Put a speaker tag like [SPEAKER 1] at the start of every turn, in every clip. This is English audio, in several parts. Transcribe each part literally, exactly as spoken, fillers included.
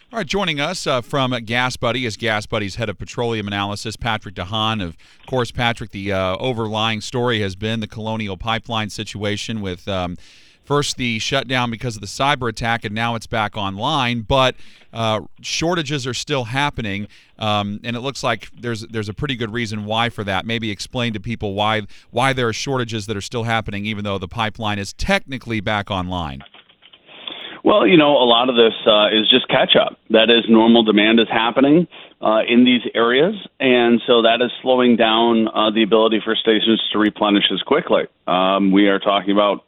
[SPEAKER 1] All right, joining us uh, from Gas Buddy is Gas Buddy's head of petroleum analysis, Patrick DeHaan. Of course, Patrick, the uh, overlying story has been the Colonial Pipeline situation with um, first the shutdown because of the cyber attack, and now it's back online. But uh, shortages are still happening, um, and it looks like there's there's a pretty good reason why for that. Maybe explain to people why why there are shortages that are still happening, even though the pipeline is technically back online.
[SPEAKER 2] Well, you know, a lot of this uh, is just catch-up. That is, normal demand is happening uh, in these areas, and so that is slowing down uh, the ability for stations to replenish as quickly. Um, we are talking about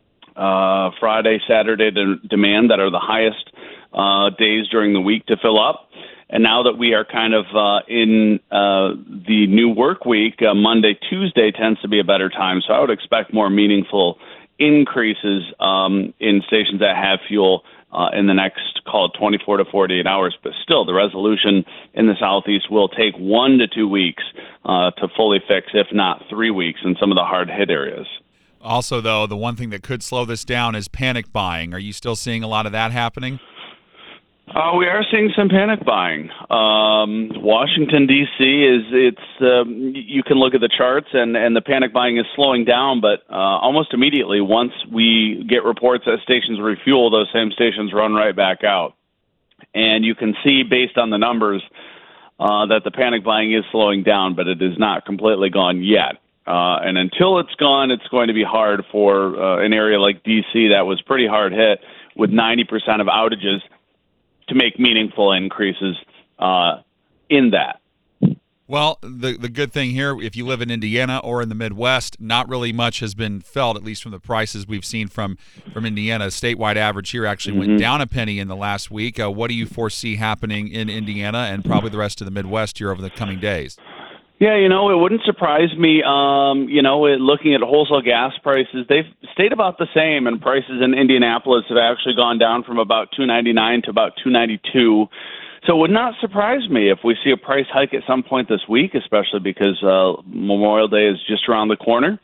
[SPEAKER 2] uh, Friday, Saturday de- demand that are the highest uh, days during the week to fill up. And now that we are kind of uh, in uh, the new work week, uh, Monday, Tuesday tends to be a better time. So I would expect more meaningful increases um, in stations that have fuel uh, in the next, call it twenty-four to forty-eight hours. But still, the resolution in the Southeast will take one to two weeks uh, to fully fix, if not three weeks in some of the hard-hit areas.
[SPEAKER 1] Also, though, the one thing that could slow this down is panic buying. Are you still seeing a lot of that happening?
[SPEAKER 2] Uh, we are seeing some panic buying. Um, Washington, D C is, it's, um, you can look at the charts and, and the panic buying is slowing down, but uh, almost immediately once we get reports that stations refuel, those same stations run right back out. And you can see based on the numbers uh, that the panic buying is slowing down, but it is not completely gone yet. Uh, and until it's gone, it's going to be hard for uh, an area like D C that was pretty hard hit with ninety percent of outages to make meaningful increases uh, in that.
[SPEAKER 1] Well, the the good thing here, if you live in Indiana or in the Midwest, not really much has been felt, at least from the prices we've seen from, from Indiana. Statewide average here actually mm-hmm. went down a penny in the last week. Uh, what do you foresee happening in Indiana and probably the rest of the Midwest here over the coming days?
[SPEAKER 2] Yeah, you know, it wouldn't surprise me. Um, you know, it, looking at wholesale gas prices, they've stayed about the same, and prices in Indianapolis have actually gone down from about two ninety-nine to about two ninety-two. So it would not surprise me if we see a price hike at some point this week, especially because uh, Memorial Day is just around the corner.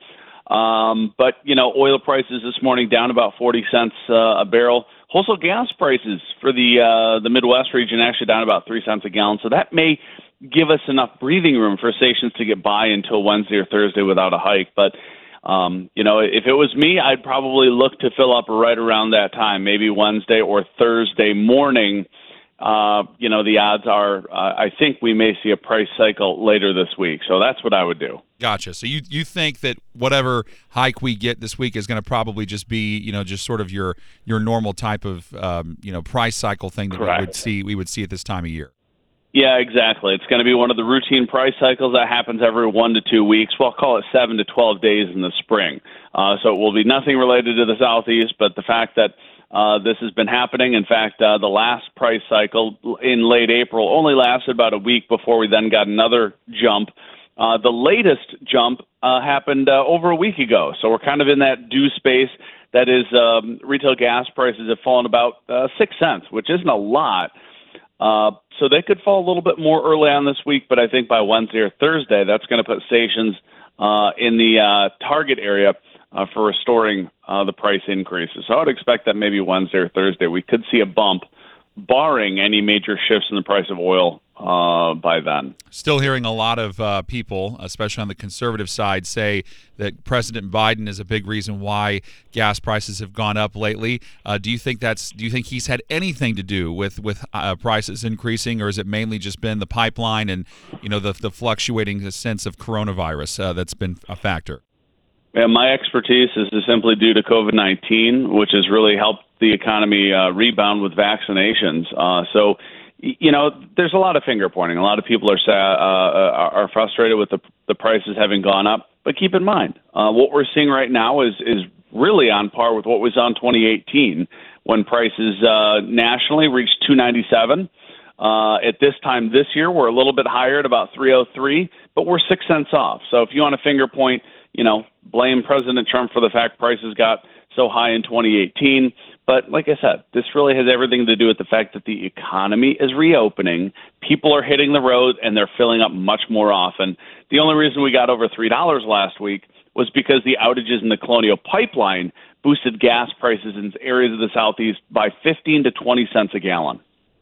[SPEAKER 2] Um, but, you know, oil prices this morning down about forty cents uh, a barrel. Wholesale gas prices for the uh, the Midwest region actually down about three cents a gallon. So that may give us enough breathing room for stations to get by until Wednesday or Thursday without a hike. But, um, you know, if it was me, I'd probably look to fill up right around that time, maybe Wednesday or Thursday morning. Uh, you know, the odds are uh, I think we may see a price cycle later this week. So that's what I would do.
[SPEAKER 1] Gotcha. So you you think that whatever hike we get this week is going to probably just be, you know, just sort of your your normal type of, um, you know, price cycle thing that
[SPEAKER 2] Correct.
[SPEAKER 1] we would see we would see at this time of year.
[SPEAKER 2] Yeah, exactly. It's going to be one of the routine price cycles that happens every one to two weeks. We'll call it seven to twelve days in the spring. Uh, so it will be nothing related to the Southeast, but the fact that uh, this has been happening. In fact, uh, the last price cycle in late April only lasted about a week before we then got another jump. Uh, the latest jump uh, happened uh, over a week ago. So we're kind of in that due space. That is, um, retail gas prices have fallen about uh, six cents, which isn't a lot. Uh, so they could fall a little bit more early on this week, but I think by Wednesday or Thursday, that's going to put stations uh, in the uh, target area uh, for restoring uh, the price increases. So I would expect that maybe Wednesday or Thursday we could see a bump, barring any major shifts in the price of oil uh, by then.
[SPEAKER 1] Still hearing a lot of uh, people, especially on the conservative side, say that President Biden is a big reason why gas prices have gone up lately. Uh, do you think that's? Do you think he's had anything to do with with uh, prices increasing, or has it mainly just been the pipeline and you know the the fluctuating sense of coronavirus uh, that's been a factor?
[SPEAKER 2] Yeah, my expertise is simply due to COVID nineteen, which has really helped the economy uh, rebound with vaccinations. Uh, so. You know, there's a lot of finger pointing. A lot of people are uh, are frustrated with the the prices having gone up. But keep in mind, uh, what we're seeing right now is is really on par with what was on twenty eighteen when prices uh, nationally reached two ninety-seven. Uh, at this time this year, we're a little bit higher at about three oh three, but we're six cents off. So if you want to finger point, you know, blame President Trump for the fact prices got so high in twenty eighteen. But like I said, this really has everything to do with the fact that the economy is reopening. People are hitting the road, and they're filling up much more often. The only reason we got over three dollars last week was because the outages in the Colonial Pipeline boosted gas prices in areas of the Southeast by fifteen to twenty cents a gallon.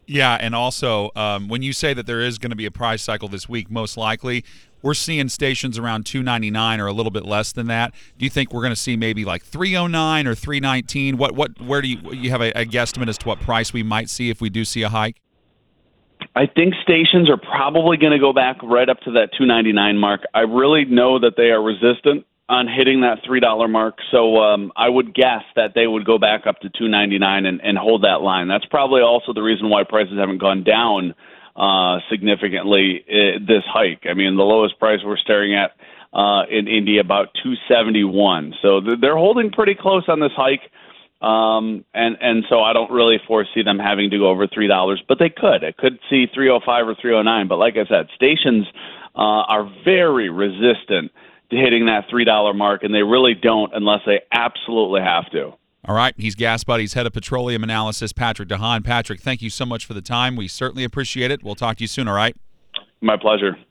[SPEAKER 1] Yeah, and also um, when you say that there is going to be a price cycle this week, most likely we're seeing stations around two ninety-nine or a little bit less than that. Do you think we're going to see maybe like three oh nine or three nineteen? What what where do you you have a, a guesstimate as to what price we might see if we do see a hike?
[SPEAKER 2] I think stations are probably going to go back right up to that two ninety-nine mark. I really know that they are resistant on hitting that three dollar mark. So um, I would guess that they would go back up to two ninety-nine and, and hold that line. That's probably also the reason why prices haven't gone down uh, significantly uh, this hike. I mean, the lowest price we're staring at uh, in India about two seventy-one. So they're holding pretty close on this hike. Um, and, and so I don't really foresee them having to go over three dollars, but they could. It could see three oh five or three oh nine. But like I said, stations uh, are very resistant to hitting that three dollar mark, and they really don't unless they absolutely have to.
[SPEAKER 1] All right. He's Gas Buddy's head of petroleum analysis, Patrick DeHaan. Patrick, thank you so much for the time. We certainly appreciate it. We'll talk to you soon, all right?
[SPEAKER 2] My pleasure.